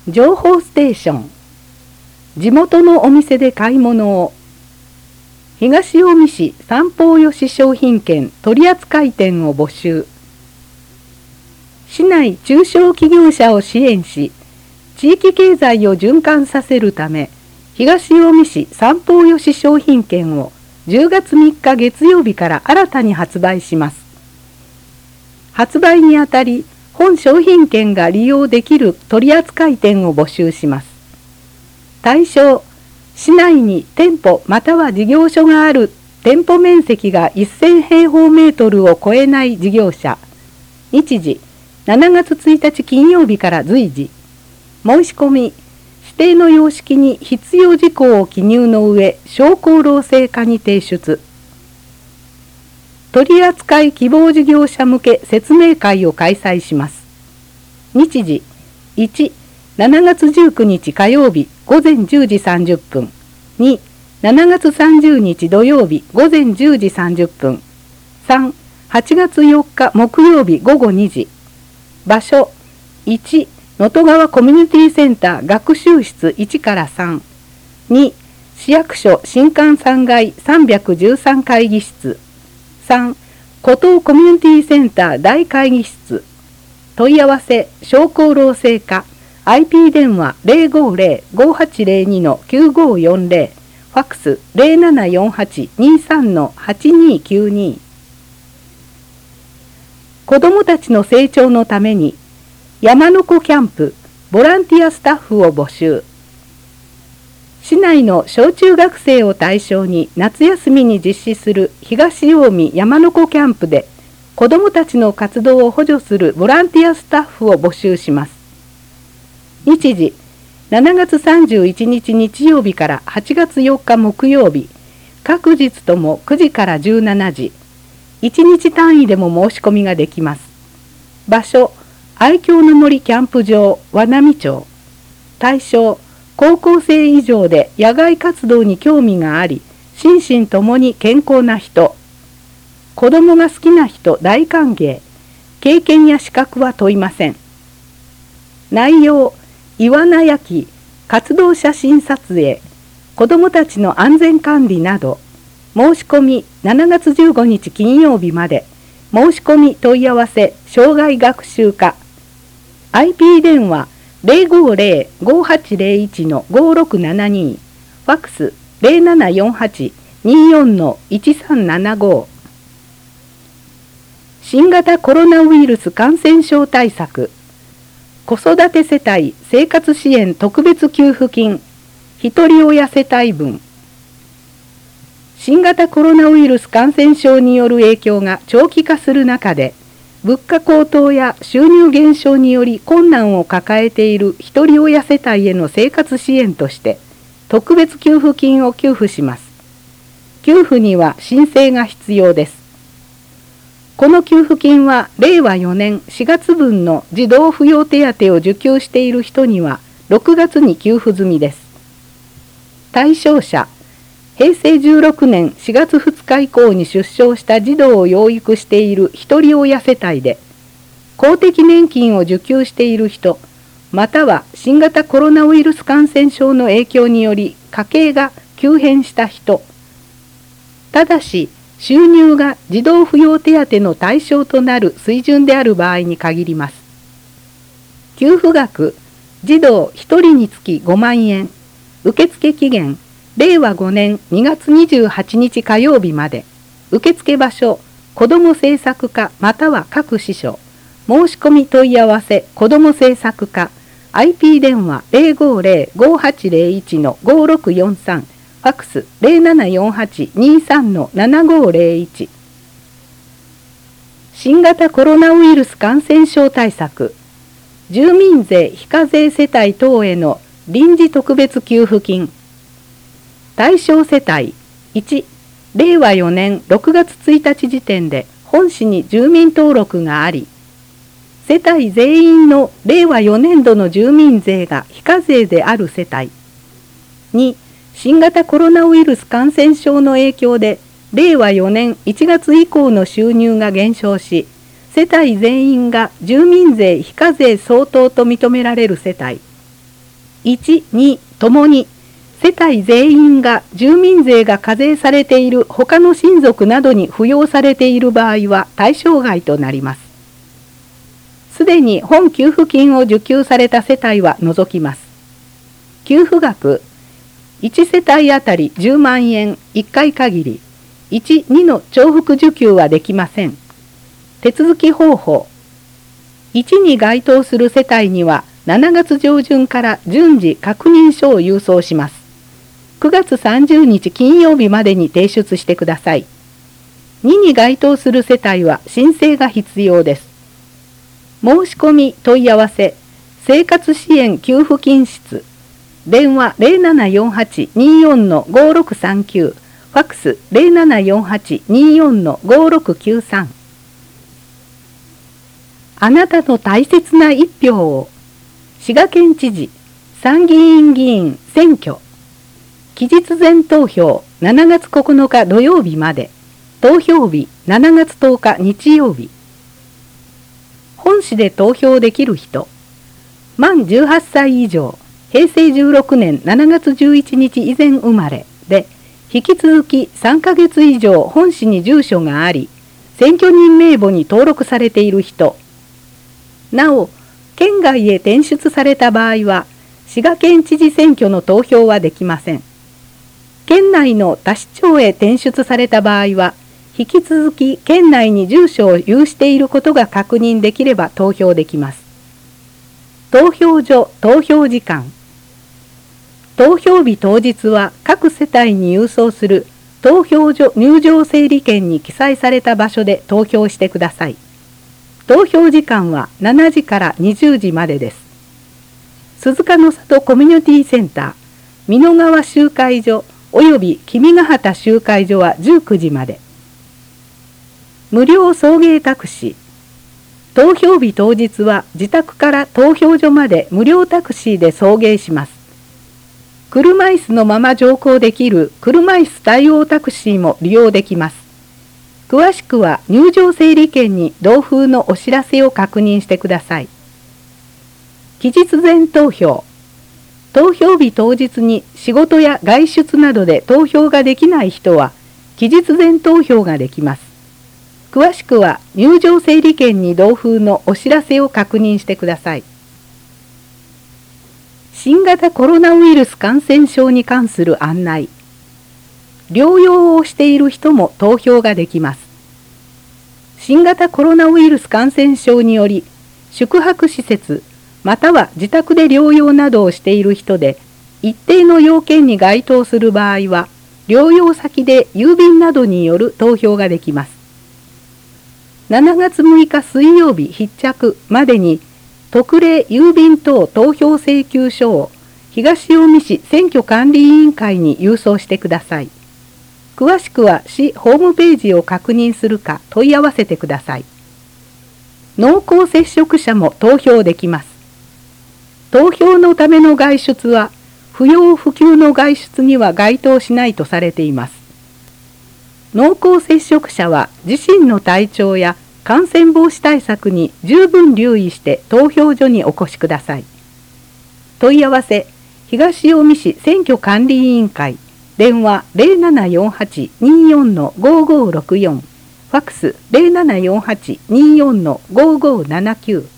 情報ステーション。地元のお店で買い物を。東近江市三方よし商品券取扱店を募集。市内中小企業者を支援し、地域経済を循環させるため、東近江市三方よし商品券を10月3日月曜日から新たに発売します。発売にあたり、本商品券が利用できる取扱店を募集します。対象、市内に店舗または事業所がある店舗面積が1000平方メートルを超えない事業者。日時、7月1日金曜日から随時。申し込み、指定の様式に必要事項を記入の上、商工労政課に提出。取扱希望事業者向け説明会を開催します。日時、1、7月19日火曜日午前10時30分。2、7月30日土曜日午前10時30分。3、8月4日木曜日午後2時。場所、1、能登川コミュニティセンター学習室1から3。2、市役所新館3階313会議室。3、湖東コミュニティセンター大会議室。問い合わせ、商工労政課、IP 電話 050-5802-9540、ファックス 0748-23-8292。子どもたちの成長のために、山の子キャンプ、ボランティアスタッフを募集。市内の小中学生を対象に夏休みに実施する東近江山の子キャンプで子どもたちの活動を補助するボランティアスタッフを募集します。日時、7月31日日曜日から8月4日木曜日、各日とも9時から17時、1日単位でも申し込みができます。場所、愛郷の森キャンプ場、和波町。対象、高校生以上で野外活動に興味があり、心身ともに健康な人。子供が好きな人大歓迎。経験や資格は問いません。内容、イワナ焼き、活動写真撮影、子供たちの安全管理など、申し込み7月15日金曜日まで。申し込み問い合わせ、障害学習課。IP 電話、050-5801-5672、ファックス 0748-24-1375。新型コロナウイルス感染症対策、子育て世帯生活支援特別給付金、ひとり親世帯分。新型コロナウイルス感染症による影響が長期化する中で、物価高騰や収入減少により困難を抱えているひとり親世帯への生活支援として、特別給付金を給付します。給付には申請が必要です。この給付金は令和4年4月分の児童扶養手当を受給している人には6月に給付済みです。対象者、平成16年4月2日以降に出生した児童を養育しているひとり親世帯で、公的年金を受給している人、または新型コロナウイルス感染症の影響により家計が急変した人、ただし収入が児童扶養手当の対象となる水準である場合に限ります。給付額、児童1人につき5万円、受付期限、令和5年2月28日火曜日まで。受付場所、子ども政策課または各支所。申し込み問い合わせ、子ども政策課。IP 電話 050-5801-5643。ファックス 0748-23-7501。新型コロナウイルス感染症対策。住民税非課税世帯等への臨時特別給付金。対象世帯1、令和4年6月1日時点で本市に住民登録があり、世帯全員の令和4年度の住民税が非課税である世帯。2、新型コロナウイルス感染症の影響で令和4年1月以降の収入が減少し、世帯全員が住民税非課税相当と認められる世帯。 1、2ともに世帯全員が住民税が課税されている他の親族などに扶養されている場合は対象外となります。すでに本給付金を受給された世帯は除きます。給付額1世帯あたり10万円1回限り、1、2の重複受給はできません。手続き方法1に該当する世帯には7月上旬から順次確認書を郵送します。9月30日金曜日までに提出してください。2に該当する世帯は申請が必要です。申し込み問い合わせ生活支援給付金室電話 0748-24-5639 ファックス 0748-24-5693 あなたの大切な一票を滋賀県知事参議院議員選挙期日前投票7月9日土曜日まで投票日7月10日日曜日本市で投票できる人満18歳以上平成16年7月11日以前生まれで引き続き3ヶ月以上本市に住所があり選挙人名簿に登録されている人なお県外へ転出された場合は滋賀県知事選挙の投票はできません。県内の他市町へ転出された場合は引き続き県内に住所を有していることが確認できれば投票できます。投票所投票時間投票日当日は各世帯に郵送する投票所入場整理券に記載された場所で投票してください。投票時間は7時から20時までです。鈴鹿の里コミュニティセンター、美濃川集会所および君ヶ畑集会所は19時まで。無料送迎タクシー。投票日当日は自宅から投票所まで無料タクシーで送迎します。車椅子のまま乗降できる車椅子対応タクシーも利用できます。詳しくは入場整理券に同封のお知らせを確認してください。期日前投票。投票日当日に仕事や外出などで投票ができない人は期日前投票ができます。詳しくは入場整理券に同封のお知らせを確認してください。新型コロナウイルス感染症に関する案内。療養をしている人も投票ができます。新型コロナウイルス感染症により宿泊施設または自宅で療養などをしている人で一定の要件に該当する場合は療養先で郵便などによる投票ができます。7月6日水曜日必着までに特例郵便等投票請求書を東近江市選挙管理委員会に郵送してください。詳しくは市ホームページを確認するか問い合わせてください。濃厚接触者も投票できます。投票のための外出は不要不急の外出には該当しないとされています。濃厚接触者は自身の体調や感染防止対策に十分留意して投票所にお越しください。問い合わせ東近江市選挙管理委員会電話 0748-24-5564 ファックス 0748-24-5579